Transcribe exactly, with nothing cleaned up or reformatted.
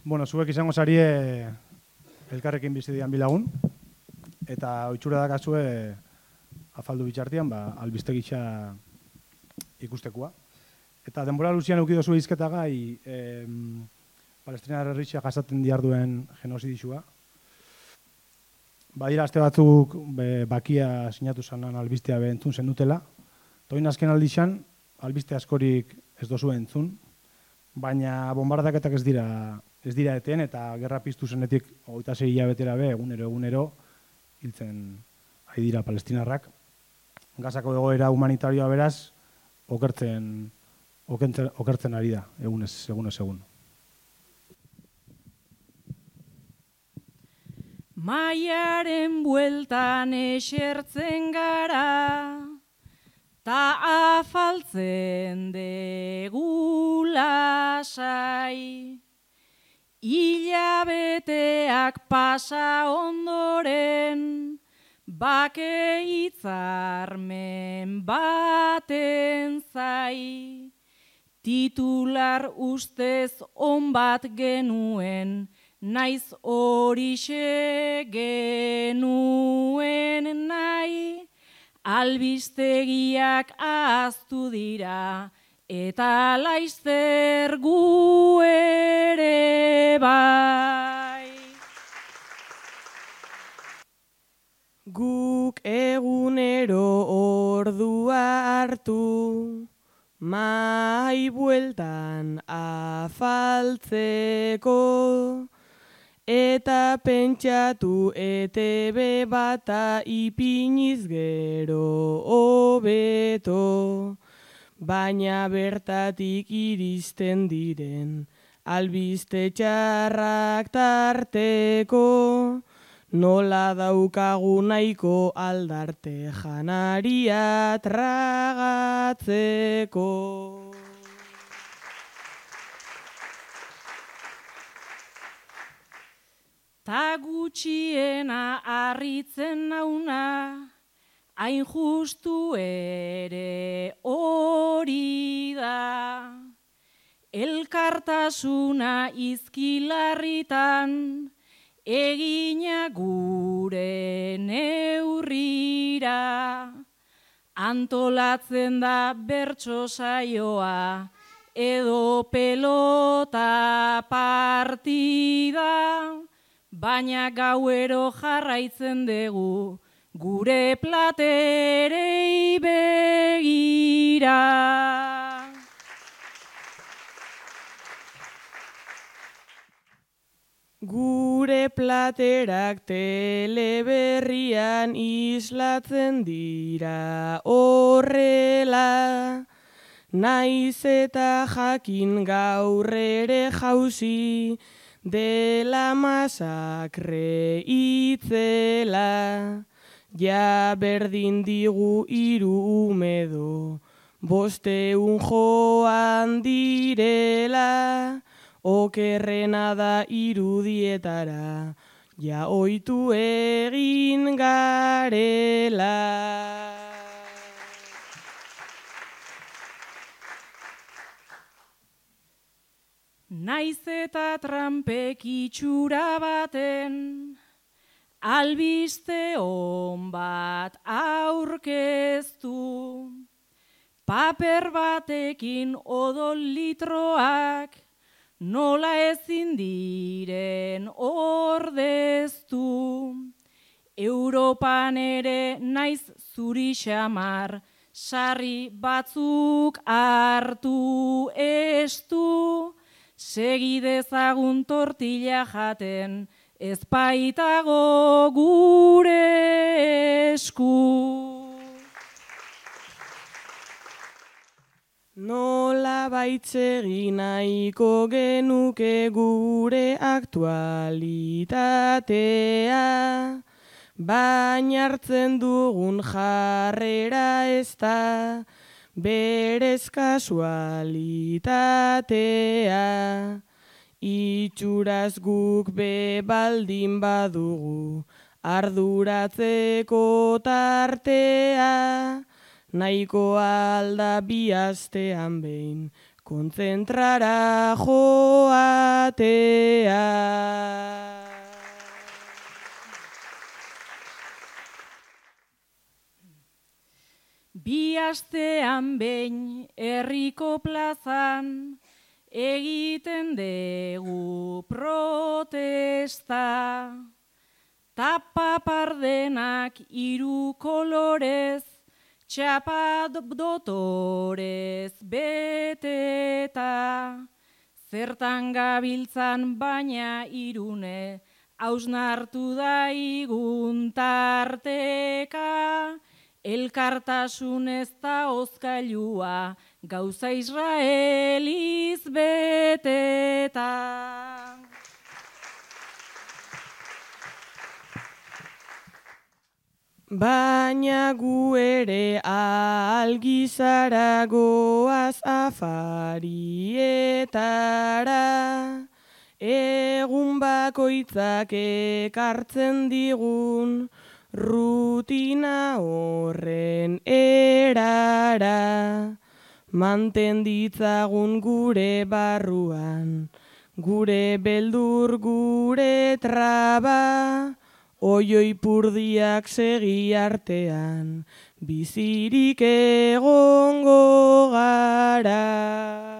Bueno, zuek izango zarie elkarrekin bizi dian bilagun, eta ohitura dakazue afaldu bitxartian, ba, albiste gisa ikustekoa. Eta denbora luzian eukido zuen izketa gai, eh, Palestinar herritxea jasaten diarduen genozidixua. Badira aste batzuk be, bakia sinatu zanan albistea be entzun zen dutela. Toin azken aldixan, albiste askorik ez dozu entzun, baina bombardaketak ez dira ez dira eten, eta gerra piztu zenetik hogeita sei hilabetera be, egunero egunero, hiltzen ari dira palestinarrak. Gazako egoera humanitarioa beraz, okertzen, okertzen, okertzen ari da, egunez, egunez egun. Maiaren bueltan esertzen gara, ta afaltzen degu lasai. Hilabeteak pasa ondoren, bake hitzarmen baten zai. Titular ustez on bat genuen, naiz horixe genuen nahi. Albistegiak ahaztu dira, eta laizzer gu ere bai. Guk egunero ordua hartu, mai bueltan afaltzeko, eta pentsatu E T B bata ipiniz gero hobeto. Baina bertatik iristen diren albiste txarrak tarteko, nola daukagu nahiko aldarte janaria tragatzeko. Ta gutxiena harritzen nauna, hain justu ere hori da. Elkartasuna izkilarritan, egina gure neurrira. Antolatzen da bertso saioa, edo pelota partida, baina gauero jarraitzen dugu, gure platerei begira. Gure platerak teleberrian islatzen dira horrela, naiz eta jakin gaur ere jauzi dela masakre itzela. Ja berdin digu hiru umedo, bosteun joan direla, okerrena da irudietara, ja oitu egin garela. Naiz eta trampek itxura baten, albiste on bat aurkeztu, paper batekin odol litroak, nola ezin diren ordeztu. Europan ere naiz zuri xamar, sarri batzuk hartu estu, segidezagun tortilla jaten, ez baitago gure esku. Nola baitzegi nahiko genuke gure aktualitatea, baina hartzen dugun jarrera ez da berez kasualitatea. Itxuraz guk be baldin badugu arduratzeko tartea, nahiko alda bi astean behin kontzentrara joatea. Bi astean behin herriko plazan egiten dugu protesta. Tapa pardenak hiru kolorez, txapa dotorez beteta. Zertan gabiltzan baina Irune, hausnartu daigun tarteka. Elkartasun ez da hozkailua, gauza Israeliz beteta. Baina gu ere algizara goaz afarietara, egun bakoitzak ekartzen digun rutina horren erara. Manten ditzagun gure barruan, gure beldur, gure traba, oioi purdiak segi artean, bizirik egongo gara.